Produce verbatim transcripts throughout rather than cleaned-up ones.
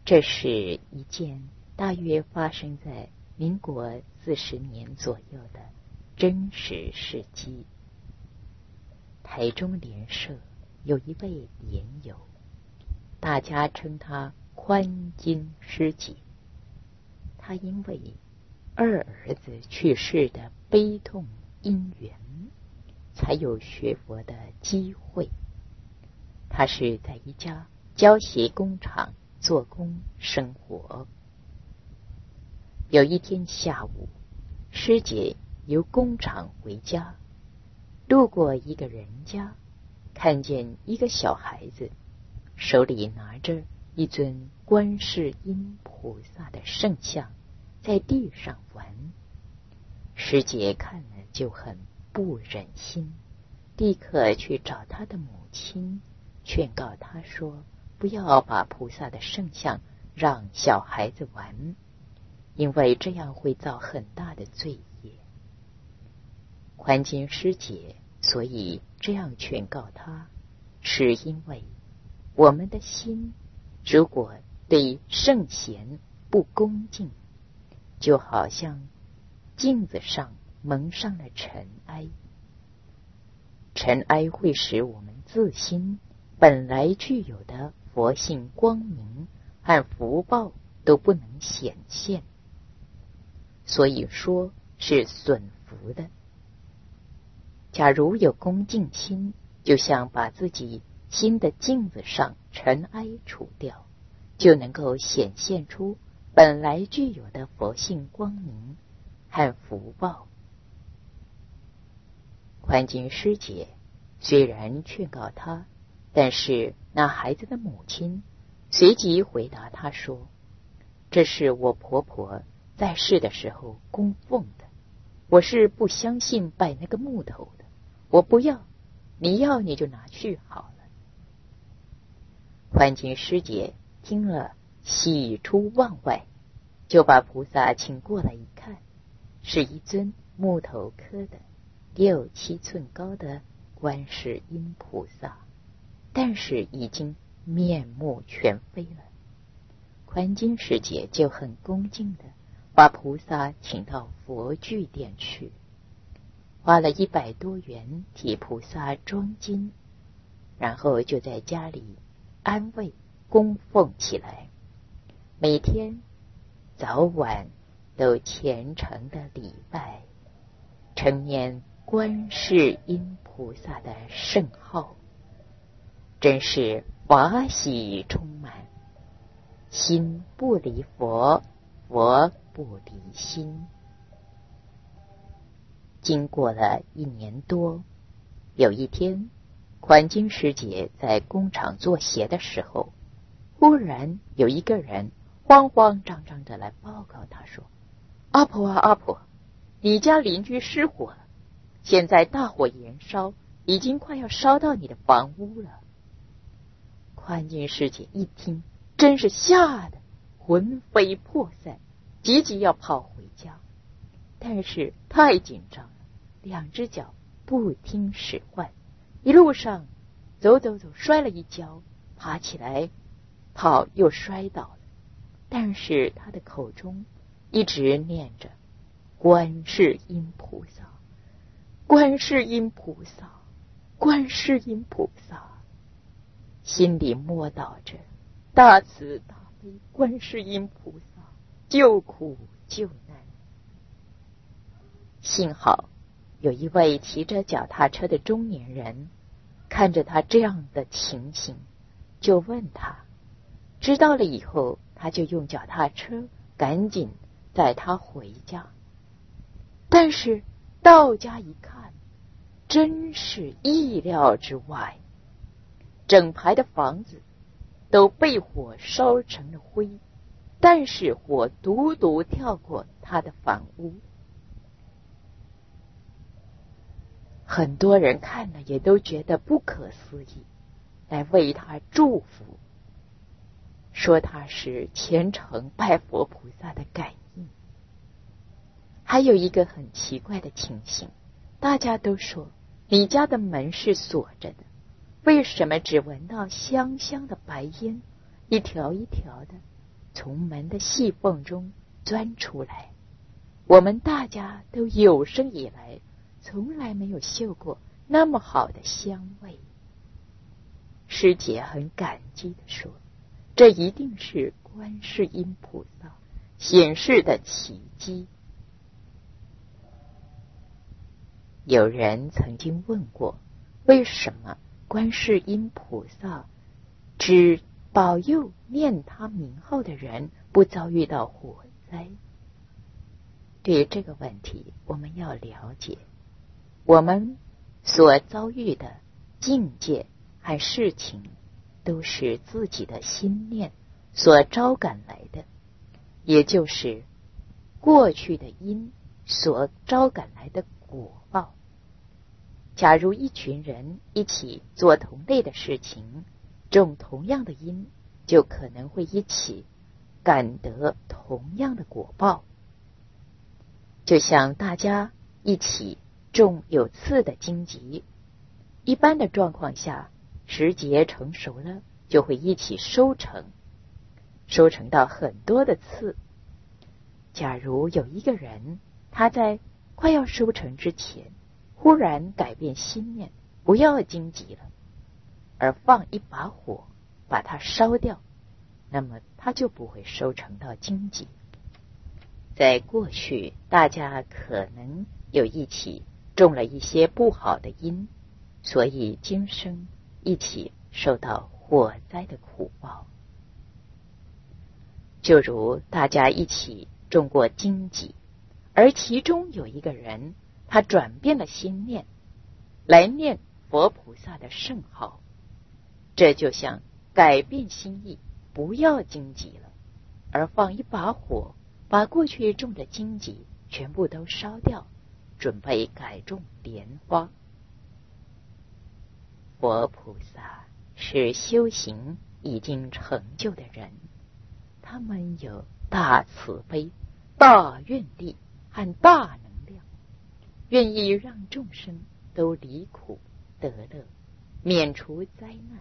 这是一件大约发生在民国四十年左右的真实事迹。台中联社有一位联友，大家称他宽金师姐。他因为二儿子去世的悲痛因缘，才有学佛的机会。他是在一家胶鞋工厂做工生活。有一天下午，师姐由工厂回家，路过一个人家，看见一个小孩子手里拿着一尊观世音菩萨的圣像，在地上玩。师姐看了就很不忍心，立刻去找他的母亲，劝告他说，不要把菩萨的圣像让小孩子玩，因为这样会造很大的罪业。宽金师姐所以这样劝告他，是因为我们的心如果对圣贤不恭敬，就好像镜子上蒙上了尘埃，尘埃会使我们自心本来具有的佛性光明和福报都不能显现，所以说是损福的。假如有恭敬心，就像把自己心的镜子上尘埃除掉，就能够显现出本来具有的佛性光明和福报。宽金师姐虽然劝告他，但是那孩子的母亲随即回答他说，这是我婆婆在世的时候供奉的，我是不相信拜那个木头的，我不要，你要你就拿去好了。宽金师姐听了喜出望外，就把菩萨请过来一看，是一尊木头刻的六七寸高的观世音菩萨，但是已经面目全非了。宽金师姐就很恭敬的把菩萨请到佛具店去，花了一百多元替菩萨装金，然后就在家里安慰供奉起来，每天早晚都虔诚的礼拜，称念观世音菩萨的圣号，真是法喜充满，心不离佛，佛不离心。经过了一年多，有一天，宽金师姐在工厂做鞋的时候，忽然有一个人慌慌张张的来报告她说，阿婆啊阿婆，你家邻居失火了，现在大火延烧，已经快要烧到你的房屋了。宽金师姐一听，真是吓得魂飞魄散，急急要跑回家，但是太紧张了，两只脚不听使唤，一路上走走走摔了一跤，爬起来跑又摔倒了，但是他的口中一直念着观世音菩萨，观世音菩萨，观世音菩萨，心里默祷着大慈大悲观世音菩萨，救苦救难。幸好有一位骑着脚踏车的中年人看着他这样的情形，就问他，知道了以后，他就用脚踏车赶紧载他回家。但是到家一看，真是意料之外，整排的房子都被火烧成了灰，但是火独独跳过他的房屋。很多人看了也都觉得不可思议，来为他祝福，说他是虔诚拜佛菩萨的感应。还有一个很奇怪的情形，大家都说你家的门是锁着的，为什么只闻到香香的白烟，一条一条的， 从门的细缝中钻出来。我们大家都有生以来从来没有嗅过那么好的香味。师姐很感激地说，这一定是观世音菩萨显示的奇迹。有人曾经问过，为什么观世音菩萨只保佑念他名号的人不遭遇到火灾？对这个问题，我们要了解，我们所遭遇的境界和事情都是自己的心念所招感来的，也就是过去的因所招感来的果报。假如一群人一起做同类的事情，种同样的因，就可能会一起感得同样的果报。就像大家一起种有刺的荆棘，一般的状况下，时节成熟了，就会一起收成，收成到很多的刺。假如有一个人，他在快要收成之前，忽然改变心念，不要荆棘了，而放一把火把它烧掉，那么他就不会收成到荆棘。在过去，大家可能有一起种了一些不好的因，所以今生一起受到火灾的苦报。就如大家一起种过荆棘，而其中有一个人，他转变了心念，来念佛菩萨的圣号，这就像改变心意，不要荆棘了，而放一把火，把过去种的荆棘全部都烧掉，准备改种莲花。佛菩萨是修行已经成就的人，他们有大慈悲、大愿力和大能量，愿意让众生都离苦得乐，免除灾难。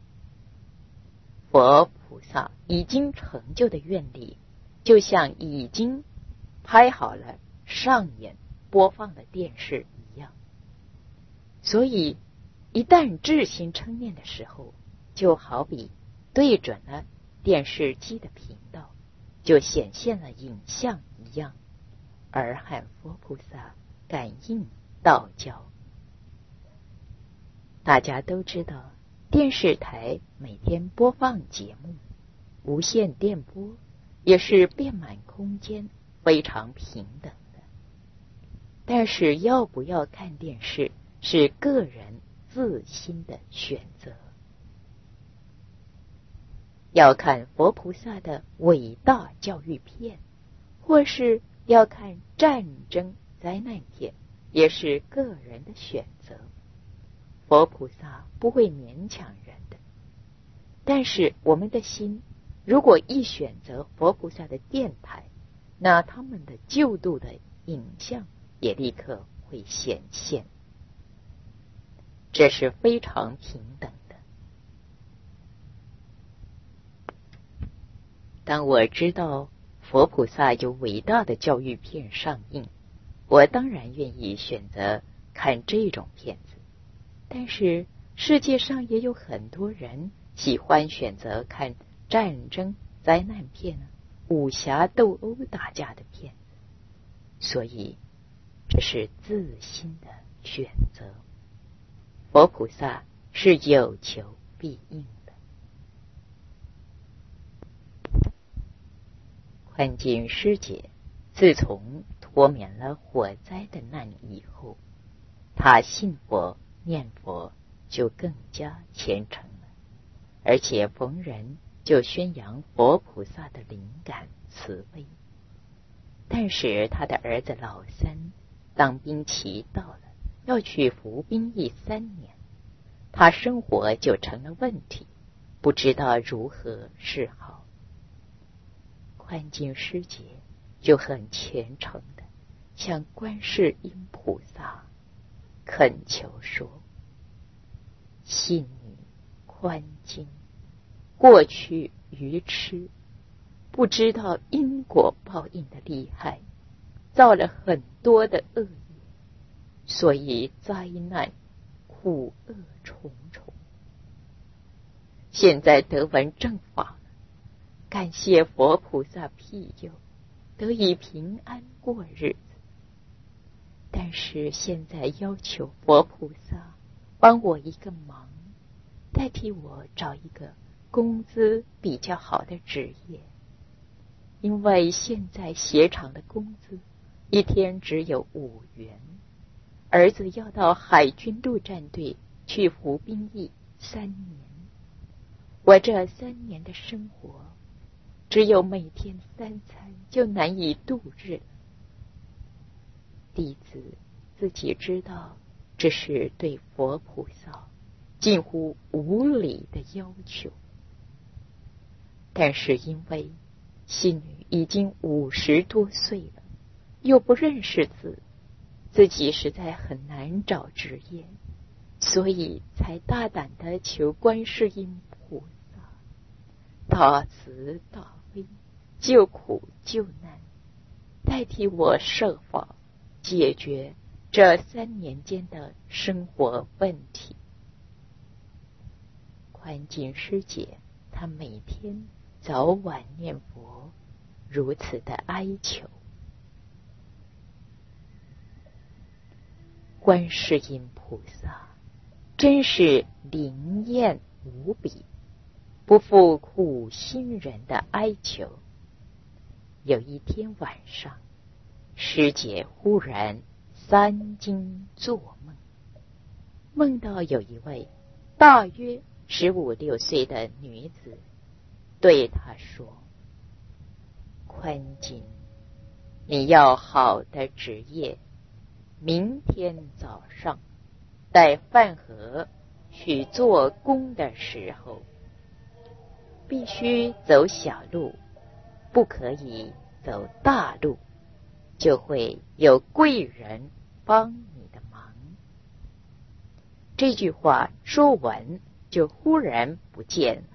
佛菩萨已经成就的愿力，就像已经拍好了上演播放的电视一样，所以一旦至心称念的时候，就好比对准了电视机的频道，就显现了影像一样，而和佛菩萨感应道交。大家都知道，电视台每天播放节目，无线电波也是遍满空间，非常平等的。但是要不要看电视，是个人自心的选择。要看佛菩萨的伟大教育片，或是要看战争灾难片，也是个人的选择。佛菩萨不会勉强人的。但是我们的心如果一选择佛菩萨的电台，那他们的救度的影像也立刻会显现。这是非常平等的。当我知道佛菩萨有伟大的教育片上映，我当然愿意选择看这种片子。但是世界上也有很多人喜欢选择看战争灾难片、武侠斗殴打架的片子，所以这是自心的选择。佛菩萨是有求必应的。宽进师姐自从脱免了火灾的难以后，他信佛念佛就更加虔诚了，而且逢人就宣扬佛菩萨的灵感慈悲。但是他的儿子老三当兵期到了，要去服兵役三年，他生活就成了问题，不知道如何是好。宽进师姐就很虔诚的向观世音菩萨恳求说：信女宽进过去愚痴， 不知道因果报应的厉害，造了很多的恶业，所以灾难苦厄重重。现在得闻正法，感谢佛菩萨庇佑，得以平安过日子。但是现在要求佛菩萨帮我一个忙，代替我找一个工资比较好的职业，因为现在鞋厂的工资一天只有五元，儿子要到海军陆战队去服兵役三年，我这三年的生活只有每天三餐就难以度日了。弟子自己知道这是对佛菩萨近乎无理的要求，但是因为心女已经五十多岁了，又不认识字，自己实在很难找职业，所以才大胆地求观世音菩萨大慈大悲，救苦救难，代替我设法解决这三年间的生活问题。宽进师姐她每天早晚念佛，如此的哀求。观世音菩萨真是灵验无比，不负苦心人的哀求。有一天晚上，师姐忽然三更做梦，梦到有一位大约十五六岁的女子对她说：宽进，你要好的职业，明天早上带饭盒去做工的时候，必须走小路，不可以走大路，就会有贵人帮你的忙。这句话说完，就忽然不见了。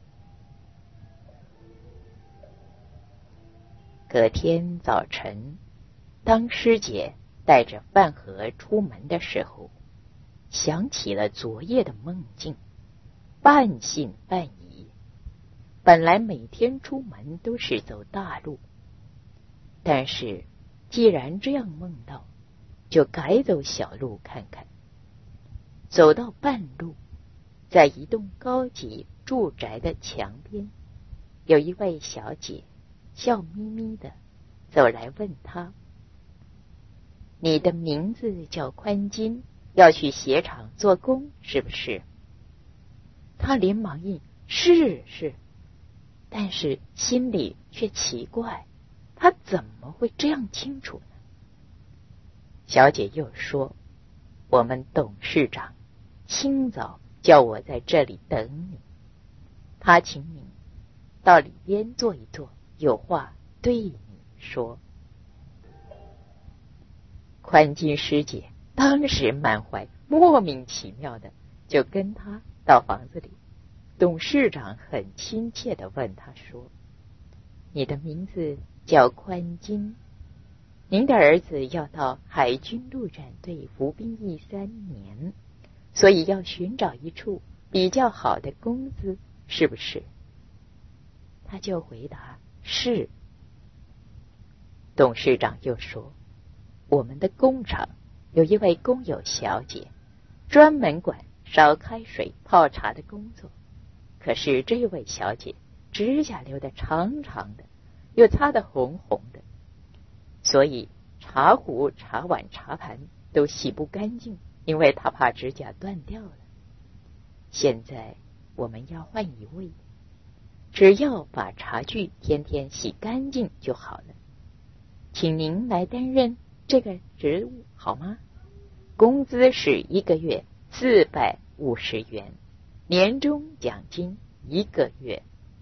隔天早晨，当师姐带着饭盒出门的时候，想起了昨夜的梦境，半信半疑。本来每天出门都是走大路，但是既然这样梦到，就改走小路看看。走到半路，在一栋高级住宅的墙边，有一位小姐笑眯眯的走来问他：你的名字叫宽金，要去鞋厂做工是不是？他连忙应是是，但是心里却奇怪，他怎么会这样清楚呢？小姐又说：我们董事长清早叫我在这里等你，他请你到里边坐一坐，有话对你说。宽金师姐当时满怀莫名其妙的就跟他到房子里，董事长很亲切的问他说：你的名字叫宽金，您的儿子要到海军陆战队服兵役三年，所以要寻找一处比较好的工资，是不是？他就回答是。董事长又说：我们的工厂有一位工友小姐，专门管烧开水泡茶的工作，可是这位小姐指甲留得长长的，又擦得红红的，所以茶壶、茶碗、茶盘都洗不干净，因为她怕指甲断掉了。现在我们要换一位，只要把茶具天天洗干净就好了，请您来担任这个职务好吗？工资是一个月四百五十元，年终奖金一个月。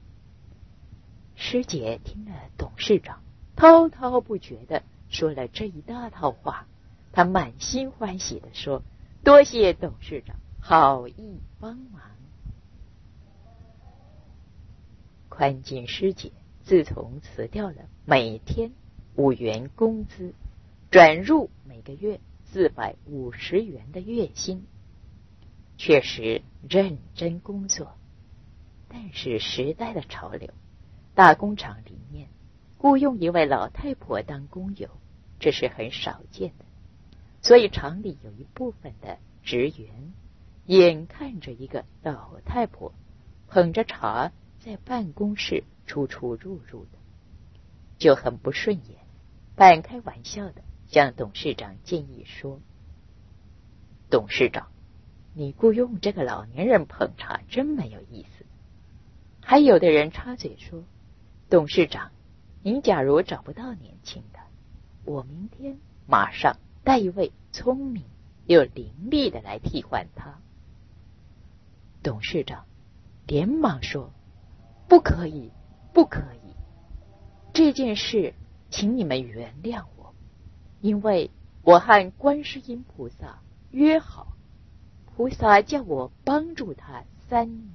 师姐听了董事长滔滔不绝的说了这一大套话，她满心欢喜的说：多谢董事长好意帮忙。宽进师姐自从辞掉了每天五元工资，转入每个月四百五十元的月薪，确实认真工作。但是时代的潮流，大工厂里面雇佣一位老太婆当工友，这是很少见的。所以厂里有一部分的职员眼看着一个老太婆捧着茶在办公室出出入入的，就很不顺眼，半开玩笑的向董事长建议说：董事长，你雇佣这个老年人捧茶真没有意思。还有的人插嘴说：董事长，您假如找不到年轻的，我明天马上带一位聪明又伶俐的来替换他。董事长连忙说：不可以，不可以，这件事请你们原谅我，因为我和观世音菩萨约好，菩萨叫我帮助他三年。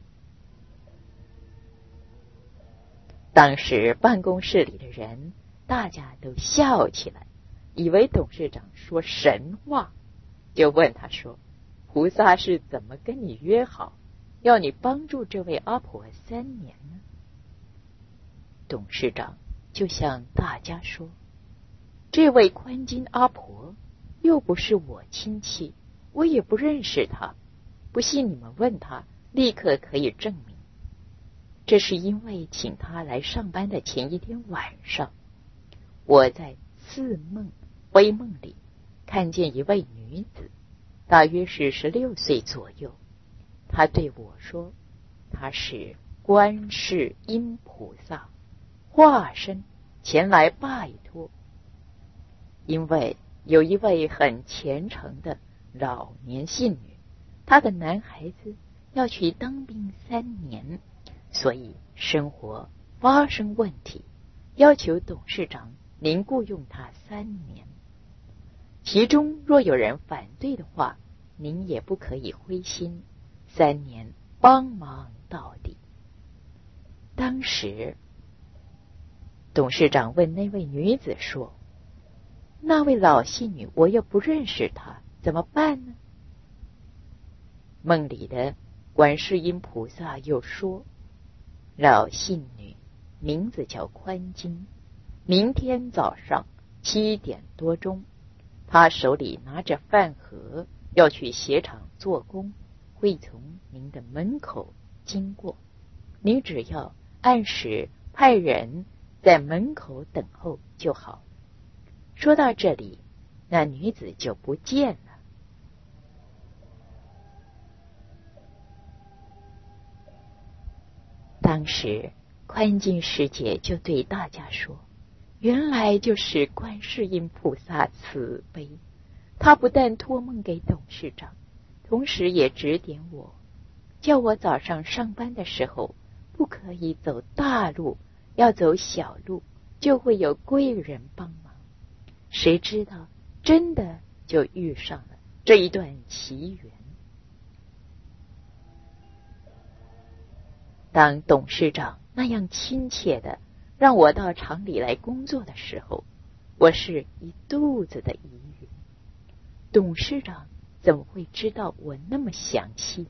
当时办公室里的人大家都笑起来，以为董事长说神话，就问他说：菩萨是怎么跟你约好，要你帮助这位阿婆三年呢？董事长就向大家说：这位宽金阿婆又不是我亲戚，我也不认识她，不信你们问她，立刻可以证明。这是因为请她来上班的前一天晚上，我在似梦非梦里看见一位女子，大约是十六岁左右。她对我说，她是观世音菩萨化身前来拜托，因为有一位很虔诚的老年信女，她的男孩子要去当兵三年，所以生活发生问题，要求董事长您雇佣他三年。其中若有人反对的话，您也不可以灰心，三年帮忙到底。当时董事长问那位女子说：那位老信女我又不认识她，怎么办呢？梦里的观世音菩萨又说：老信女名字叫宽金，明天早上七点多钟，她手里拿着饭盒要去鞋厂做工，会从您的门口经过，您只要按时派人在门口等候就好。说到这里，那女子就不见了。当时宽金师姐就对大家说，原来就是观世音菩萨慈悲，他不但托梦给董事长，同时也指点我，叫我早上上班的时候不可以走大路，要走小路，就会有贵人帮忙。谁知道真的就遇上了这一段奇缘。当董事长那样亲切的让我到厂里来工作的时候，我是一肚子的疑云，董事长怎么会知道我那么详细？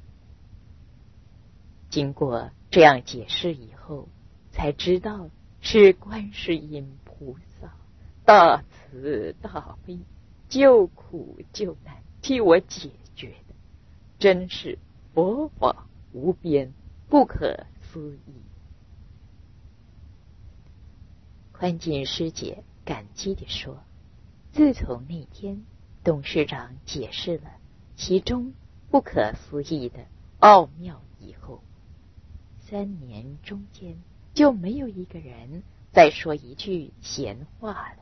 经过这样解释以后，才知道是观世音菩萨大慈大悲，救苦救难，替我解决的，真是佛法无边，不可思议。宽金师姐感激地说，自从那天董事长解释了其中不可思议的奥妙以后，三年中间就没有一个人再说一句闲话了。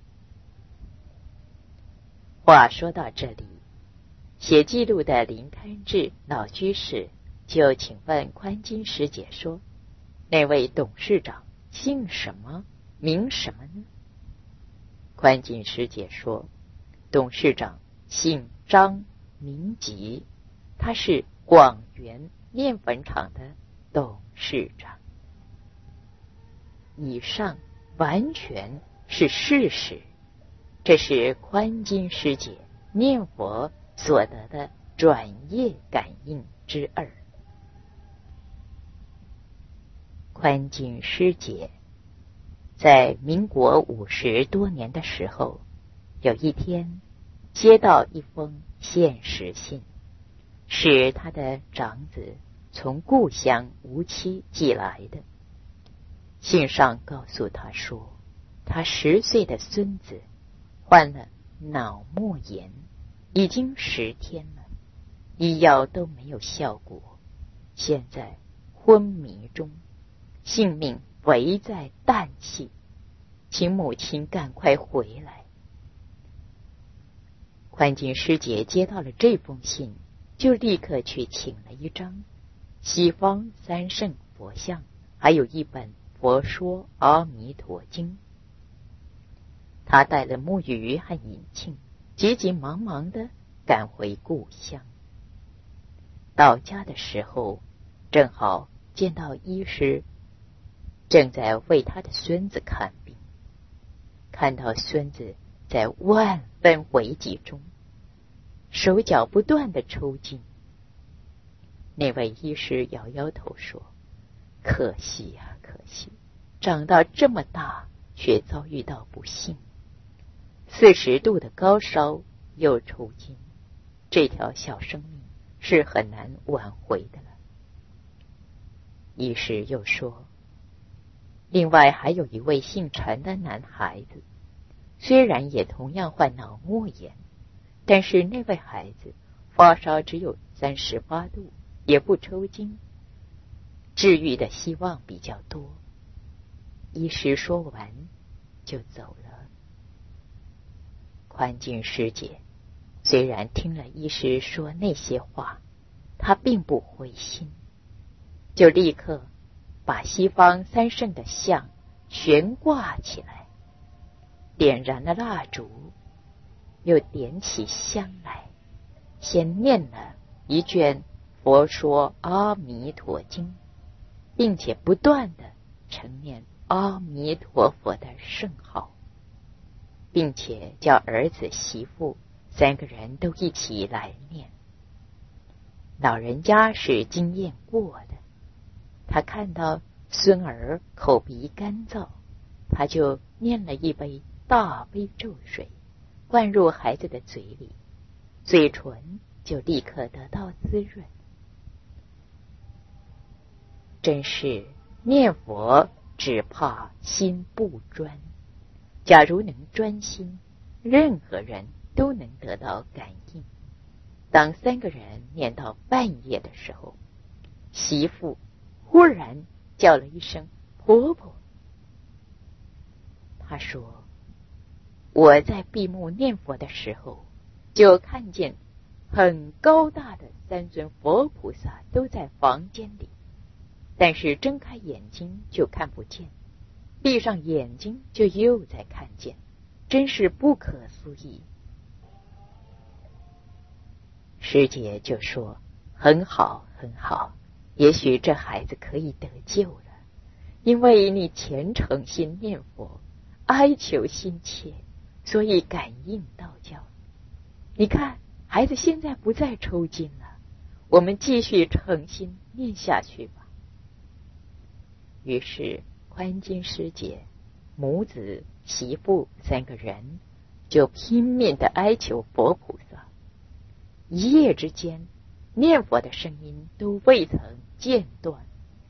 话说到这里，写记录的林堪志老居士就请问宽金师姐说，那位董事长姓什么名什么呢？宽金师姐说，董事长姓张名吉，他是广元面粉厂的董事长。 以上完全是事实。这是宽金师姐念佛所得的转业感应之二。宽金师姐在民国五十多年的时候，有一天接到一封现实信，是他的长子从故乡无期寄来的。信上告诉他说，他十岁的孙子患了脑膜炎，已经十天了，医药都没有效果，现在昏迷中，性命危在旦夕，请母亲赶快回来。宽金师姐接到了这封信，就立刻去请了一张西方三圣佛像，还有一本佛说阿弥陀经。他带了木鱼和引磬，急急忙忙地赶回故乡。到家的时候，正好见到医师正在为他的孙子看病，看到孙子在万分危急中，手脚不断地抽筋。那位医师摇摇头说，可惜呀、啊，可惜，长到这么大却遭遇到不幸，四十度的高烧又抽筋，这条小生命是很难挽回的了。医师又说，另外还有一位姓陈的男孩子，虽然也同样患脑膜炎，但是那位孩子发烧只有三十八度，也不抽筋，治愈的希望比较多。医师说完就走了。宽金师姐虽然听了医师说那些话，她并不灰心，就立刻把西方三圣的像悬挂起来，点燃了蜡烛，又点起香来，先念了一卷佛说阿弥陀经，并且不断的承念阿弥陀佛的圣号，并且叫儿子媳妇三个人都一起来念。老人家是经验过的，他看到孙儿口鼻干燥，他就念了一杯大悲咒水，灌入孩子的嘴里，嘴唇就立刻得到滋润。真是念佛只怕心不专，假如能专心，任何人都能得到感应。当三个人念到半夜的时候，媳妇忽然叫了一声婆婆。她说，我在闭目念佛的时候，就看见很高大的三尊佛菩萨都在房间里，但是睁开眼睛就看不见，闭上眼睛就又在看见，真是不可思议。师姐就说，很好很好，也许这孩子可以得救了，因为你虔诚心念佛，哀求心切，所以感应道教。你看孩子现在不再抽筋了，我们继续诚心念下去吧。于是宽金师姐母子媳妇三个人就拼命的哀求佛菩萨，一夜之间念佛的声音都未曾间断。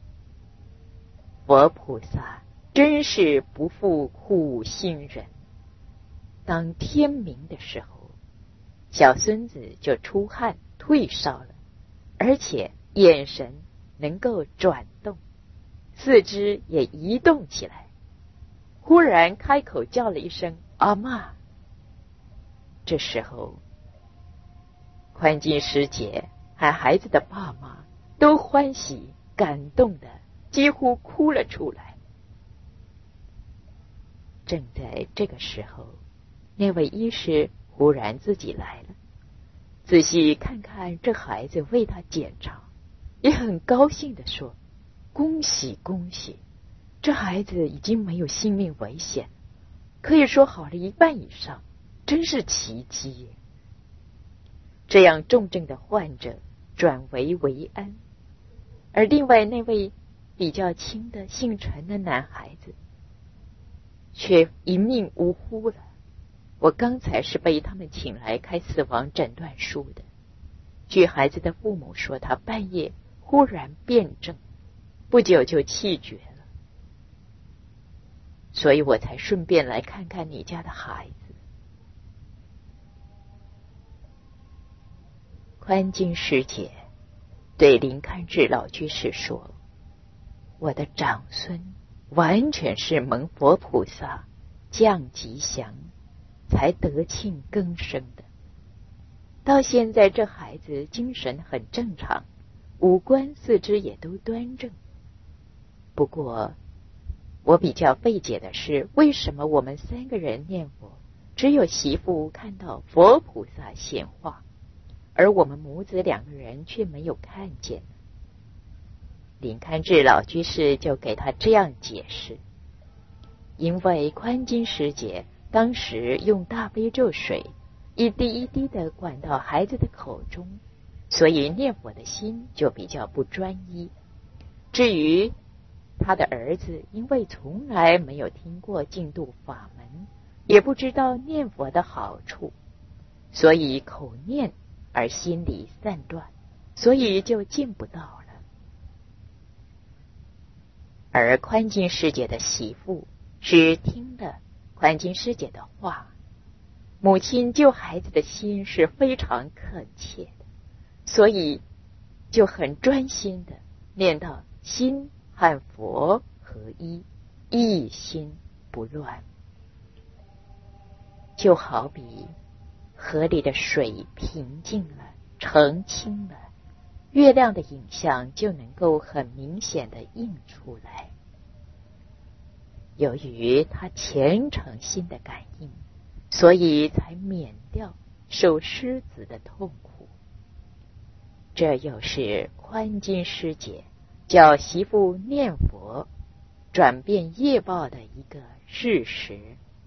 佛菩萨真是不负苦心人，当天明的时候，小孙子就出汗退烧了，而且眼神能够转动，四肢也移动起来，忽然开口叫了一声阿嬷。这时候宽金师姐和孩子的爸妈都欢喜感动的几乎哭了出来。正在这个时候，那位医师忽然自己来了，仔细看看这孩子，为他检查，也很高兴地说，恭喜恭喜， 这孩子已经没有性命危险，可以说好了一半以上，真是奇迹耶。这样重症的患者转危为安，而另外那位比较轻的姓陈的男孩子却一命呜呼了。我刚才是被他们请来开死亡诊断书的。据孩子的父母说，他半夜忽然变症，不久就气绝了。所以我才顺便来看看你家的孩子。宽金师姐对林堪志老居士说，我的长孙完全是蒙佛菩萨降吉祥才得庆更生的，到现在这孩子精神很正常，五官四肢也都端正。不过我比较费解的是，为什么我们三个人念佛，只有媳妇看到佛菩萨显化，而我们母子两个人却没有看见？林堪志老居士就给他这样解释，因为宽金师姐当时用大悲咒水一滴一滴的灌到孩子的口中，所以念佛的心就比较不专一。至于他的儿子，因为从来没有听过净土法门，也不知道念佛的好处，所以口念而心里散乱，所以就见不到了。而宽金师姐的媳妇是听了宽金师姐的话，母亲救孩子的心是非常恳切的，所以就很专心的念到心和佛合一，一心不乱。就好比河里的水平静了，澄清了，月亮的影像就能够很明显的映出来。由于他虔诚心的感应，所以才免掉受失子的痛苦。这又是宽金师姐叫媳妇念佛转变业报的一个事实。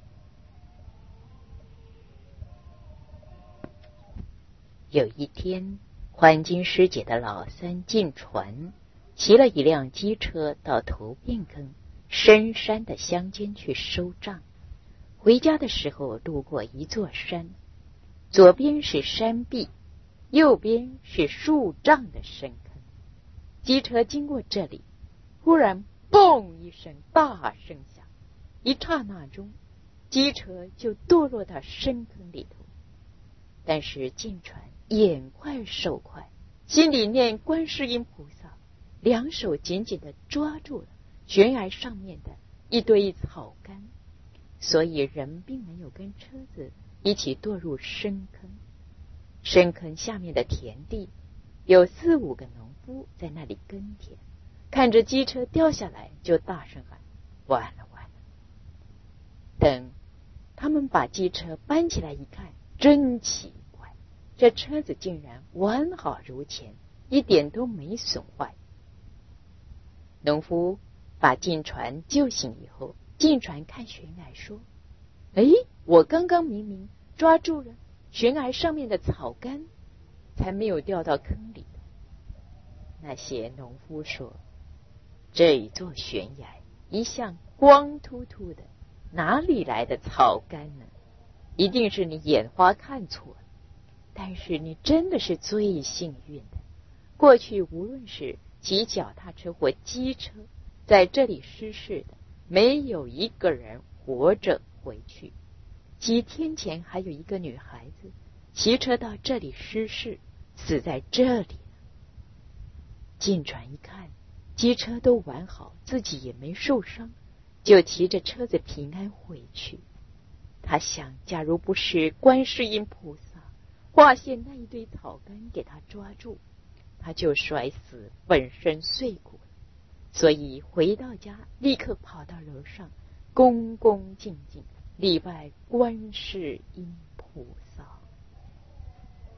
有一天，宽金师姐的老三进船，骑了一辆机车到头汴坑深山的乡间去收账。回家的时候路过一座山，左边是山壁，右边是数丈的深坑。机车经过这里，忽然嘣一声大声响，一刹那中机车就堕落到深坑里头。但是进船眼快手快，心里念观世音菩萨，两手紧紧地抓住了悬崖上面的一堆草干，所以人并没有跟车子一起堕入深坑。深坑下面的田地有四五个农夫在那里耕田，看着机车掉下来就大声喊，完了完了。等他们把机车搬起来一看，真奇怪，这车子竟然完好如前，一点都没损坏。农夫把进船救醒以后，进船看悬崖说，哎，我刚刚明明抓住了悬崖上面的草干，才没有掉到坑里的。那些农夫说，这一座悬崖一向光秃秃的，哪里来的草干呢？一定是你眼花看错了。但是你真的是最幸运的，过去无论是骑脚踏车或机车在这里失事的，没有一个人活着回去。几天前还有一个女孩子骑车到这里失事，死在这里了。进船一看，机车都完好，自己也没受伤，就骑着车子平安回去。他想，假如不是观世音菩萨化现那一堆草根给他抓住，他就摔死，粉身碎骨了。所以回到家，立刻跑到楼上，恭恭敬敬礼拜观世音菩萨。